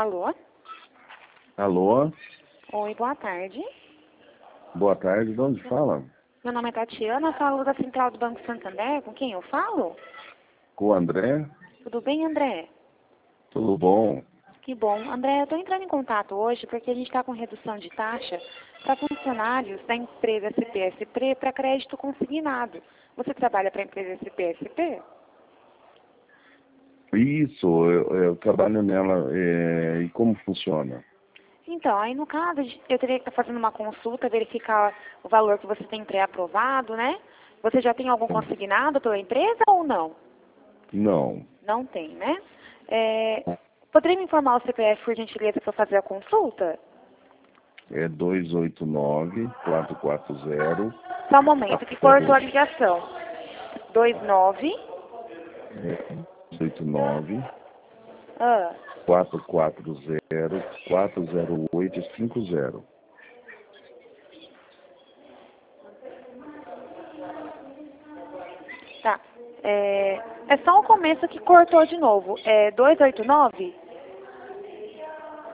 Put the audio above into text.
Alô? Alô? Oi, boa tarde. Boa tarde, de onde fala? Meu nome é Tatiana, falo da Central do Banco Santander. Com quem eu falo? Com o André? Tudo bem, André? Tudo bom? Que bom. André, eu estou entrando em contato hoje porque a gente está com redução de taxa para funcionários da empresa CPSP para crédito consignado. Você trabalha para a empresa CPSP? Isso, eu trabalho nela. E como funciona? Então, aí no caso, eu teria que estar fazendo uma consulta, verificar o valor que você tem pré-aprovado, né? Você já tem algum consignado pela empresa ou não? Não. Não tem, né? Poderia me informar o CPF, por gentileza, para eu fazer a consulta? É 289-440. Só um momento, que cortou a ligação. 29. 289 Ah, 440 40850. tá. É só o começo que cortou de novo. É 289?